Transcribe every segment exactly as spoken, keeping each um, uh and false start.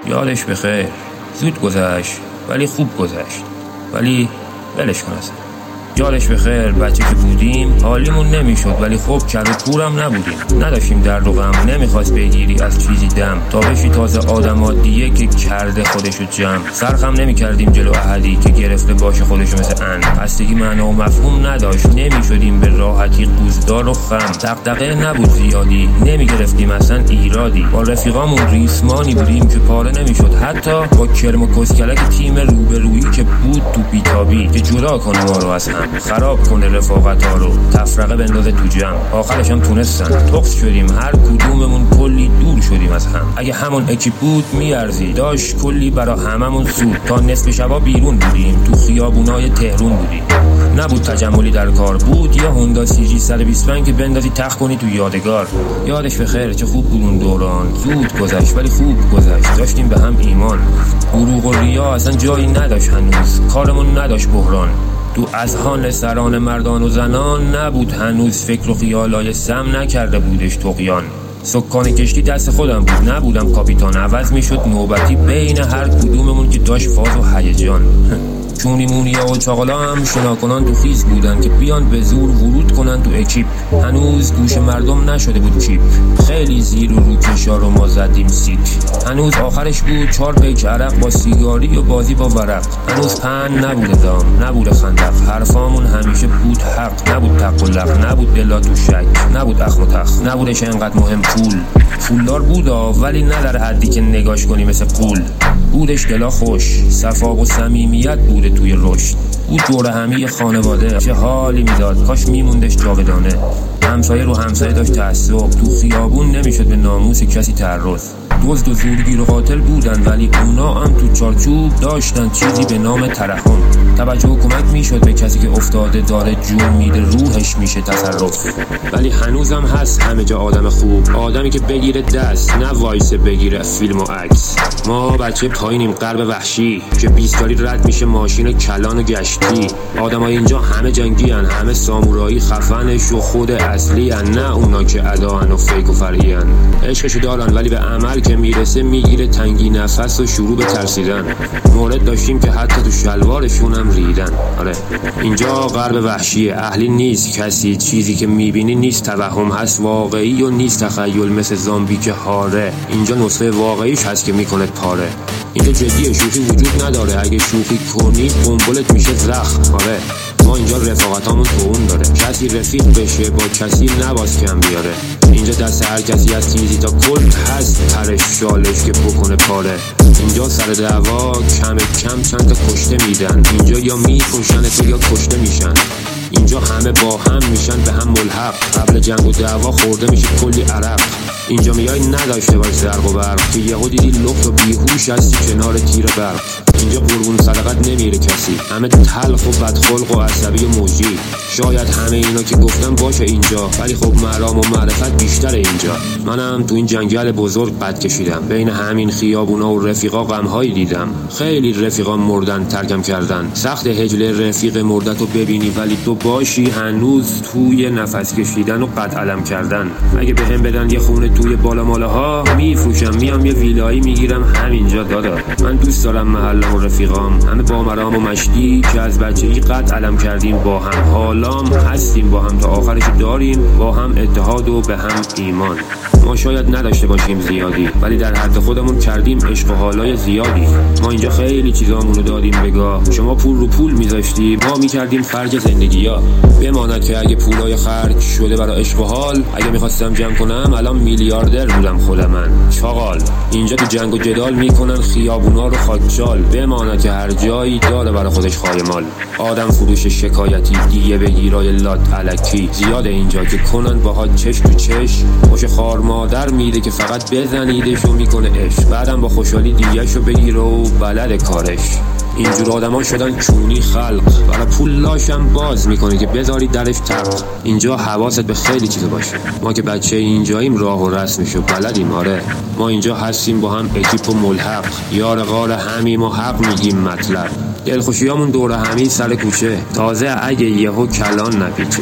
یادش بخیر، زود گذشت ولی خوب گذشت. ولی ولش کن اصلا. یادش بخیر، بچه که بودیم حالیمون نمیشد، ولی خب کر و کورم نبودیم. نداشتیم درد و غم، نمیخواست بگیری از چیزی دم، تا بشی تازه آدم عادیه که کرده خودشو جمع. سرخم نمیکردیم جلو احدی که گرفته باشه خودشو مثل ان. هستگی معنا و مفهوم نداشت، نمیشدیم به راحتی قوزدار و خم. دغدغه نبود زیادی، نمیگرفتیم اصلا ایرادی. با رفیقامون ریسمانی بودیم که پاره نمیشد، حتی با کرم و کسکلک تیم روبرویی که بود تو بیتابی، که جدا کنه ما رو از هم، خراب کنه رفاقت ها رو، تفرقه بندازه تو جمع. آخرش هم تونستن، تقص شدیم، هر کدوممون کلی دور شدیم از هم. اگه همون اکیپ بود میارزی، داشت کلی برا هممون سود. تا نصف شبا بیرون بودیم، تو خیابونای تهرون بودیم. نبود تجملی در کار، بود یه هوندا سی جی صد و بیست و پنج که بندازی تخت کنی تو یادگار. یادش بخیر، چه خوب بود اون دوران. زود گذشت ولی خوب گذشت، داشتیم به هم ایمان. دروغ و ریا اصلا جایی نداشت هنوز، کارمون نداشت بحران. تو اذهان سران مردان و زنان نبود هنوز فکر و خیالای سم نکرده بودش طغیان. سکان کشتی دست خودم بود، نبودم کاپیتان. عوض میشد نوبتی بین هر کدوممون که داشت فاز و هیجان. چونی مونیا و چاقالا هم شناکنان تو خیز بودن که بیان به زور ورود کنن تو اکیپ. هنوز گوش مردم نشده بود چیپ، خیلی زیر و رو کشا رو ما زدیم سیک. هنوز آخرش بود چهار پیک عرق با سیگاری و بازی با ورق. هنوز پن نبوده دام، نبوده خندق، حرفامون همیشه بود حق. نبود تق و لق، نبود دلا تو شک، نبود اخم و تخ، نبودش انقدر مهم پول. پولدار بودا ولی نه در حدی که نگاش کنی مثل قول. بودش دلا خوش، صفا و صمیمیت بوده توی رشد. بود دور همی خانواده، چه حالی میداد، کاش میموندش جاودانه. همسایه رو همسایه داشت تعصب، تو خیابون نمیشد به ناموس کسی تعرض. دزد و زورگیر و قاتل بودن، ولی اونا هم تو چارچوب داشتن چیزی به نام ترحم. توجه و کمک میشد به کسی که افتاده داره جون میده، روحش میشه تصرف. ولی هنوزم هست همه جا آدم خوب، آدمی که بگیره دست، نه وایسه بگیره فیلم و عکس. ما بچه پایینیم غرب وحشی که بیستاری رد میشه ماشین کلان و گشتی. آدمای اینجا همه جنگی هن، همه سامورایی خفنش و خود اصلی هن، نه اونا که اداهن و فیک و فرعی هن. عشقشو دارن ولی به عمل که میرسه میگیره تنگی نفس و شروع به ترسیدن. مورد داشتیم که حتی تو شلوارشون هم ریدن. آره اینجا غرب وحشیه، اهلی نیست کسی، چیزی که میبینی نیست توهم، هست واقعی و نیست تخیل، مثل زامبی که هاره. اینجا نسخه واقعیش هست که میکنه پاره. اینجا جدیه، شوخی وجود نداره، اگه شوخی کنی قنبلت میشه زخم. آره ما اینجا رفاقتامون تو اون داره، کسی رفیق بشه با کسی نباز کم بیاره. اینجا دست هر کسی از تیزی تا کل هست، ترش شالش که بکنه پاره. اینجا سر دعوا کم کم چند تا کشته میدن، اینجا یا میکشن تو یا کشته میشن. اینجا همه با هم میشن به هم ملحق، قبل جنگ و دعوا خورده میشه کلی عرق. اینجا میای نداشته باش زرق و برق، که یهو دیدی لخت و بیهوش هستی کنار تیر برق. اینجا قربون صدقت نمیره کسی، همه تلخ و بدخلق و عصبی و موجی. شاید همه اینا که گفتم باشه اینجا، ولی خب مرام و معرفت بیشتر اینجا. منم تو این جنگل بزرگ بد کشیدم، بین همین خیابونا و رفیقا غمهایی دیدم. خیلی رفیقا مردن ترکم کردن، سخت هجل رفیق مردتو ببینی ولی تو باشی هنوز توی نفس کشیدن و قد علم کردن. اگه بهم بدن یه خونه توی بالا ماله ها میفروشم، میام یه ویلایی میگیرم همینجا دادا. من دوست دارم محلم و رفیقام همه با مرام و مشتی که از بچگی قد علم کردیم با هم. حالام هستیم با هم تا آخرش داریم، با هم اتحاد و به هم ایمان. ما شاید نداشته باشیم زیادی، ولی در حد خودمون کردیم عشق و حالای زیادی. ما اینجا خیلی چیزامونو دادیم بگاه، شما پول رو پول میذاشتی، ما میکردیم خرج زندگی ها. بماند که اگه پولای خرج شده برای عشق و حال، اگه میخواستم جمع کنم الان میلیاردر بودم خود من. چاقال اینجا تو جنگ و جدال میکنن خیابونا رو خاکشال. بماند که هر جایی داره برای خودش خایمال. آدم فروش شکایتی، دیگه بگیرای لات الکی زیاده اینجا که کنن باها چش تو چش. خوش خار مادر میده که فقط بزنیدشو میکنه عشق، بعدم با خوشحالی دیگه شو بگیره و بلد کارش. اینجور آدم ها شدن چونی خلق، برای پول لاشم باز میکنه که بذاری درش تق. اینجا حواست به خیلی چیزا باشه. ما که بچه اینجاییم راه و رسمشو بلدیم. آره ما اینجا هستیم با هم اکیپ و ملحق، یار غار همیم و حق میگیم مطلب. دلخوشیامون دور همی سر کوچه، تازه اگه یهو کلان نپیچه.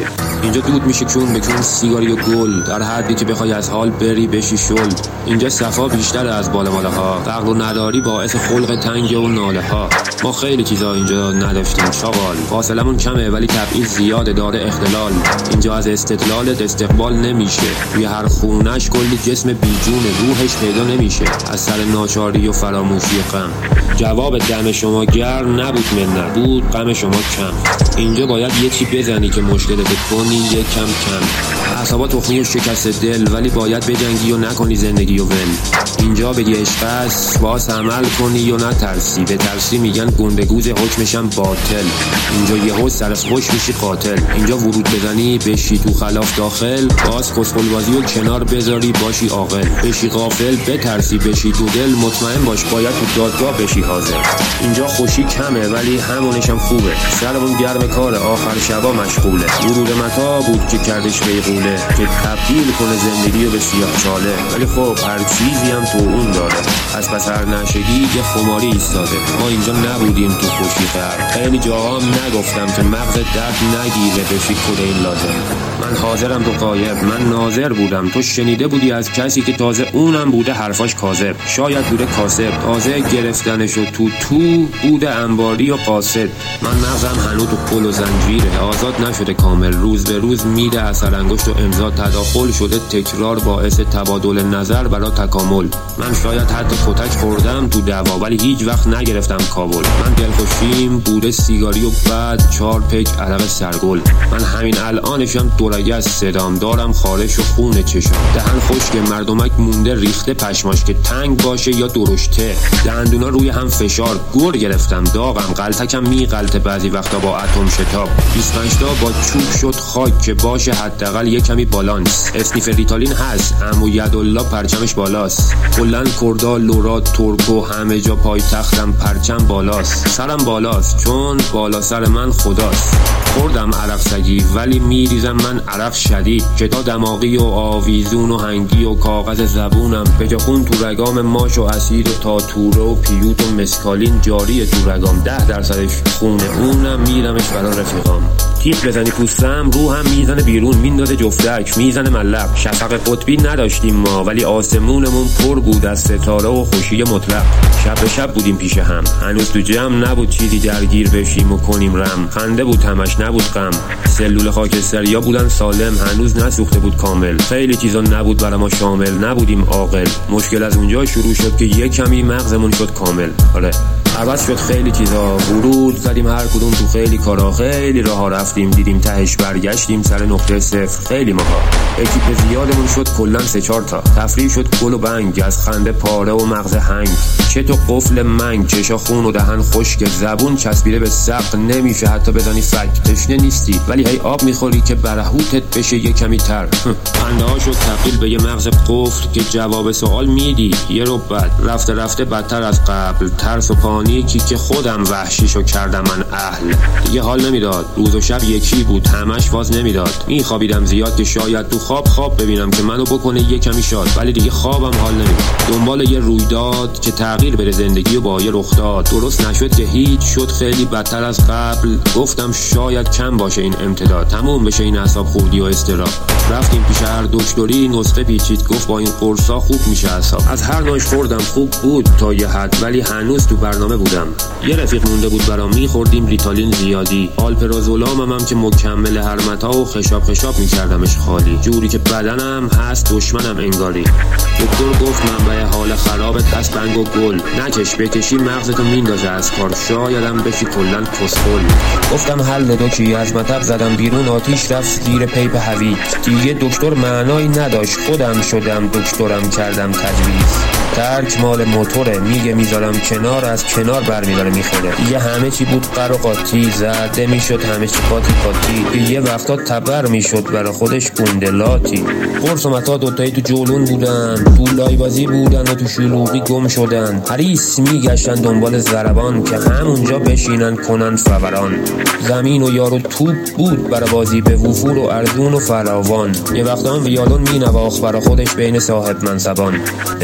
اینجا دود میشه کون به کون سیگاری و گل، در حدی که بخوای از حال بری بشی شل. اینجا صفا بیشتر از بالا بالا ها، فقر و نداری باعث خلق تنگ و ناله ها. ما خیلی چیزا اینجا نداشتیم چاقال، فاصلمون کمه ولی تبعیض زیاده داره اختلال. اینجا از استدلال استقبال نمیشه، توی هر خونش کلی جسم بیجونه روحش پیدا نمیشه از سر ناچاری و فراموشی غم. جواب دم شما گرم نبود منت، بود غم شما کم. اینجا باید یه چی بزنی که مشکلت کنی یه کم کم. اعصابا تخمی و شکست دل، ولی باید بجنگی و نکنی زندگی و ول. اینجا بگی عشق است باز عمل کنی و نترسی، به ترسی میگن گندگوز حکمشم باطل. اینجا یهو سر خوش میشی قاتل. اینجا ورود بزنی بشی تو خلاف داخل، باز کسخل بازی و کنار بذاری باشی عاقل. بشی غافل بترسی بشی تو دل، مطمئن باش باید تو دادگاه بشی حاضر. اینجا خوشی کمه ولی همونشم خوبه، سرمون گرم کار آخر شبا مشغوله. ورود متا بود که کردش بیغوله، که تبدیل کنه زندگی رو به سیاه چاله. ولی خب هر چیزی هم تو اون داره، از پس هر نشگی یه خماری ایستاده. ما اینجا نبودیم تو خوشی غرق، خیلی جاها نگفتم که مغز درد نگیره بشی کل این لازم. من حاضرم تو غایب، من ناظر بودم تو شنیده بودی از کسی که تازه اونم بوده حرفاش کاذب. شاید بوده کاسب تازه گرفتنشو تو تو بوده انباری و قاصد. من مغزم هنوز تو پل و زنجیره، آزاد نشده کامل، روز به روز میره اثر انگشت و امضا تداخل شده تکرار باعث تبادل نظر برای تکامل. من شاید حتی کتک خوردم تو دعوا ولی هیچ وقت نگرفتم کابل. من دلخوشیم بوده سیگاری و بعد چهار پیک عرق سرگل. من همین الانشم دورگه از صدام دارم خارش و خون چشم. دهن خشک مردمک مونده ریخته پشماش که تنگ باشه یا درشته. دندونا روی هم فشار گور گرفتم داغم، غلطکم میغلطه بعضی وقتا با اتم شتاب. بیست و پنج تا با چوب شد خاک که باشه حداقل یه کمی بالانس. اسنیف ریتالین هست عمو یدالله پرچمش بالاست. کلن کردا لورا ترکو همه جا پای تختم پرچم بالاست. سرم بالاست چون بالا سر من خداست. خوردم عرق سگی ولی میریزم من عرق شدید، که تا دماغی و آویزون و هنگی و کاغذ زبونم به جا خون تو رگام ماش و اسید و تا توره و پیوت و مسکالین جاریه تو رگام. ده درصدش خونه اونم میرمش برا رفیقام. تیپ بزنی پوستم روحم میزنه بیرون، میندازه جفتک میزنه ملق. شفق قطبی نداشتیم ما ولی آسمونمون پر بود از ستاره و خوشی مطلق. شب به شب بودیم پیش هم، هنوز تو جمع نبود چیزی درگیر بشیم و کنیم رم. خنده بود همش نبود غم، سلول خاکستریا بودن سالم، هنوز نسوخته بود کامل. خیلی چیزا نبود برای ما شامل، نبودیم عاقل. مشکل از اونجا شروع شد که یک کمی مغزمون شد کامل. آره عوض شد خیلی چیزا، ورود زدیم هر کدوم تو خیلی کارا، خیلی راها رفتیم دیدیم تهش برگشتیم سر نقطه صفر. خیلی ماها اکیپ زیادمون شد کلن سه چهار تا، تفریح شد گل و بنگ، از خنده پاره و مغز هنگ. چه تو قفل منگ، چشا خون و دهن خشک، زبون چسبیده به سقف نمیشه حتی بزنی فک. تشنه نیستی ولی هی آب میخوری که برهوتت بشه یه کمی تر. خنده ها شد تبدیل به یه مغز قفل که جواب سوال میدی یه رو بعد رفته رفته بدتر از قبل. ترس و پانیکی که خودم وحشیشو کردم من اهل. دیگه حال نمیداد، روز و شب یکی بود همش واز نمیداد. میخوابیدم زیاد که شاید تو خواب خواب ببینم که منو بکنه یه کمی شاد، ولی دیگه خوابم حال نمیداد. دنبال یه رویداد که تغییر بده زندگی و با یه رخ داد. درست نشد که هیچ، شد خیلی بدتر از قبل. گفتم شاید کم باشه این امتداد، تموم بشه این اعصاب خوردی و استراب. رفتیم پیش هر دکتری نسخه پیچید، گفت با این قرصا خوب میشه اعصاب. از هر نوعش خوردم خوب بود تا یه حد، ولی هنوز تو برنامه بودم. یه رفیق مونده بود برام، میخوردیم ریتالین زیادی. آلپرازولامم هم که مکمل هرمتا و خشاب خشاب میکردمش خالی، جوری که بدنم هست دشمنم انگاری. دکتر گفت منبع حال خرابت هست بنگ و گل، نکش بکشی مغزتو میندازه از کار، شایدم بشی کلن کسخل. گفتم حل دکی، از مطب زدم بیرون، آتیش رفت زیر پیپ هوید. دیگه دکتر معنایی نداشت، خودم شدم دکترم کردم تجویز. ترک مال موتوره، میگه میذارم کنار، از کنار برمیداره میخوره. دیگه همه چی بود قر و قاطی، زرده میشد همه چی قاطی قاطی. دیگه وقتا تبر میشد برای خودش گندلاتی. قرص و متا دوتایی تو جولون بودن، تو لایبازی بودن و تو شلوغی گم شدن. حریص میگشتن دنبال ضربان که همونجا بشینن کنن فوران. زمین و یارو توپ بود برای بازی به وفور و ارزون و فراوان. یه وقتا هم ویالون مینواخت برای خودش بین صاحب منصبان. امپراتور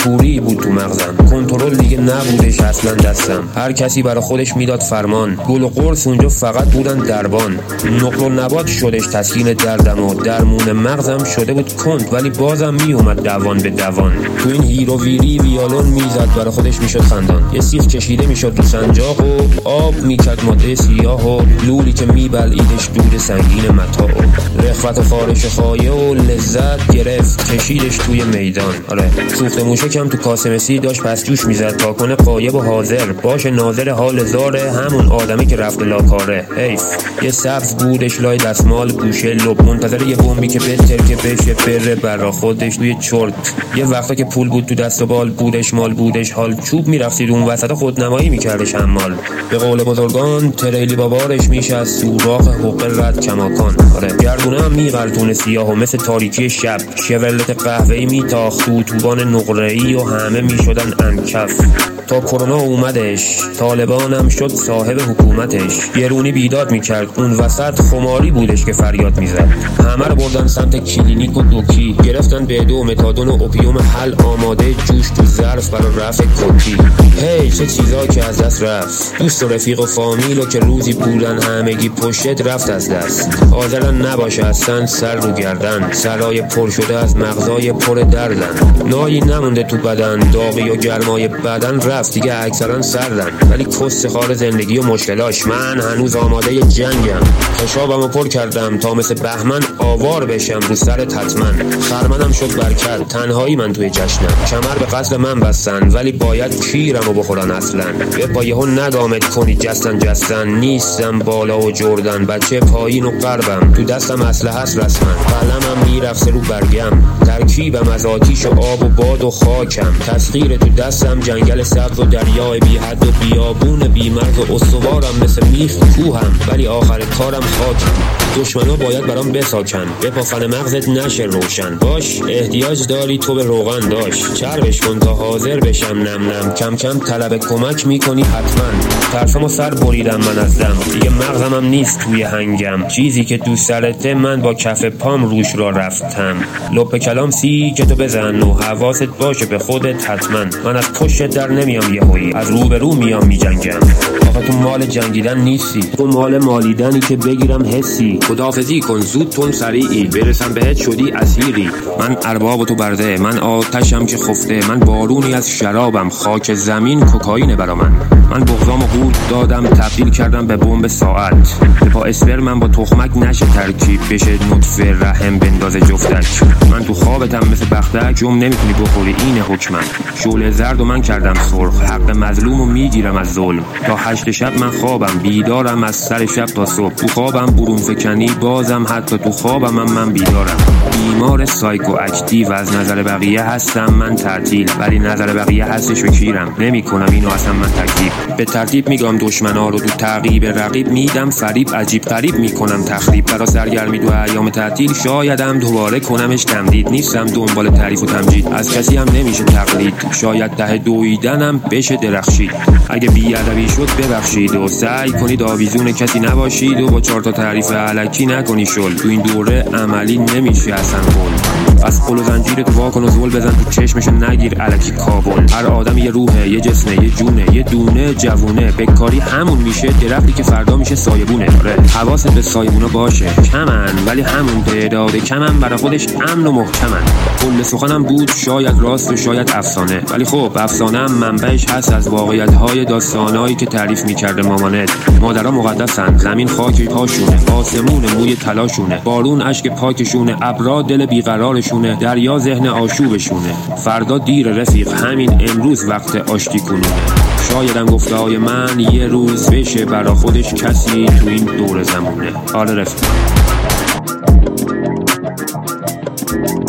کوری بود تو مغزم، کنترل دیگه نبودش اصلا دستم. هر کسی برای خودش میداد فرمان، گل و قرص اونجا فقط بودن دربان. نقل و نبات شدش تسکین دردم و درمون مغزم شده بود کند، ولی بازم میومد دوان به دوان. تو این هیرو ویری ویالون میزد، برای خودش میشد خندان. یه سیخ کشیده میشد رو سنجاق و آب میکرد ماده سیاه و لولی که میبلعیدش دود سنگین متاع و رخوت و خارش خایه و لذت گرفت کشیدش توی میدان. آره سوخت موشکم تو کاسمسی داشت پس جوش میزد تا کنه غایب و حاضر باشه ناظر حال زاره همون آدمی که رفته لاکاره. حیف یه سبز بودش لای دستمال گوشه لب منتظر یه بمبی که بتر که بشه بره برا خودش توی چرت. یه وقتا که پول بود تو دست و بال بودش مال بودش حال چوب میرفتید اون وسط خودنمایی میکردش حمال. به قول بزرگان تریلی بابارش میشه از سوراخ حقه رد کماکان. آره گردونه هم میغلطونه سیاه و مثل تاریکی شب شورلت قهوه‌ای میتاخت تو اتوبان نقره‌ای و همه میشدن انکف. تا کرونا اومدش طالبانم شد صاحب حکومتش، گرونی بیداد میکرد اون وسط خماری بودش که فریاد میزد. همه رو بردن سمت کلینیک و دوکی، گرفتن بدو و متادون و اوپیوم حل آماده جوش تو ظرف برای رفع کپی. هی چه چیزا که از دست رفت، دوست و رفیق و فامیل و که روزی بودن همگی پشت رفت از دست. حاضرن نباشه اصلا سر رو گردن، سرای پر شده از مغزای پر دردن. نایی نمونده تو بدن، داغی و گرمای بدن رفت دیگه اکثرا سردن. ولی کس خار زندگی و مشکلاش من هنوز آماده جنگم. خشابمو پر کردم تا مثل بهمن آوار بشم رو سر تطمن. خرمنم شد برکت تنهایی من توی جشنم. کمر به قتل من بستن ولی باید کیرمو بخورن اصلا. به پایه ها ندامت کنی جستن جستن، نیستم بالا و جردن بچه پایین و قربم. تو دستم اسلحه هست رسمن، قلمم میرفته رو برگم. ترکیبم از آتیش و آب و باد و خاکم. تسخیر تو دستم جنگل سبز و دریای بی حد و بیابون بی مرز و استوارم مثل میخ کوهم ولی آخر کارم خاکم. دشمنا باید برام بساکن، بپافن مغزت نشه روشن. باش احتیاج داری تو به روغن داشت، چربش کن تا حاضر بشم نم نم. کم کم طلب کمک میکنی حتما. ترسمو سر بریدم من از دم، دیگه مغزمم نیست توی هنگم. چیزی که دوست دارته من با کف پام روش را رفتم. لپ کلام سی که تو بزن و حواست باشه به خودت حتما. من از پشت در نمیام یهویی، از رو به رو میام میجنگم. آخه تو مال جنگیدن نیستی، تو مال مالیدنی که بگیرم حسی. خداحافظی کن زود تون سریعی، برسم بهت شدی اسیری. من ارباب و تو برده، من آتشم که خفته. من بارونی از شرابم، خاک زمین کوکائینه برا من. من بغضامو قورت دادم تبدیل کردم به بمب ساعت. با اسپرم با تخمک نشه ترکیب بشه نطفه رحم بندازه جفتک. من تو خوابتم مثل بختک، جم نمیتونی بخوری اینه حکمم. شعله زرد و من کردم سرخ، حق مظلومو میگیرم از ظلم. تا هشت شب من خوابم، بیدارم از سر شب تا صبح. تو خوابم برون فکنی بازم، حتی تو خوابم من, من بیدارم. بیمار سایکو اکتیو، از نظر بقیه هستم من تعطیل ولی نظر بقیه هستش به کیرم. نمی کنم اینو اصلا من تکذیب. به ترتیب میگم دشمنا رو تو تعقیب رقیب میدم فریب، عجیب غریب میکنم تخریب. برا سرگرمی دو ایام تعطیل شایدم دوباره کنمش تمدید. نیستم دنبال تعریف و تمجید، از کسی هم نمیشه تقلید. شاید ته دویدنم بشه درخشید. اگه بی‌ادبی شد ببخشید و سعی کنید آویزون کسی نباشید و با چهار تا تعریف الکی نکنی شل. تو این دوره عملی نمیشه اصلا قول. از قل و زنجیر تو واکن و زول بزن تو چشمش نگیر الکی کابل. هر آدم یه روحه، یه جسمه، یه جونه، یه دونه جوونه. بکاری همون میشه درختی که فردا میشه سایبونه. آره حواست به سایبونا باشه، کمن ولی همون تعداد کمن برای خودش امن و محکمن. کل سخنم بود شاید راست و شاید افسانه، ولی خب افسانه هم منبعش هست از واقعیت‌های داستانایی که تعریف میکرده مامانت. مادرها مقدسن، زمین خاک پاشونه، آسمون موی طلاشونه، بارون اشک پاکشونه، ابرا دل بیقرارشونه، دریا ذهن آشوبشونه. فردا دیر رفیق، همین امروز وقت آشتی کنونه. شایدم گفته های من یه روز بشه برا خودش کسی تو این دور زمونه. آره رفیق.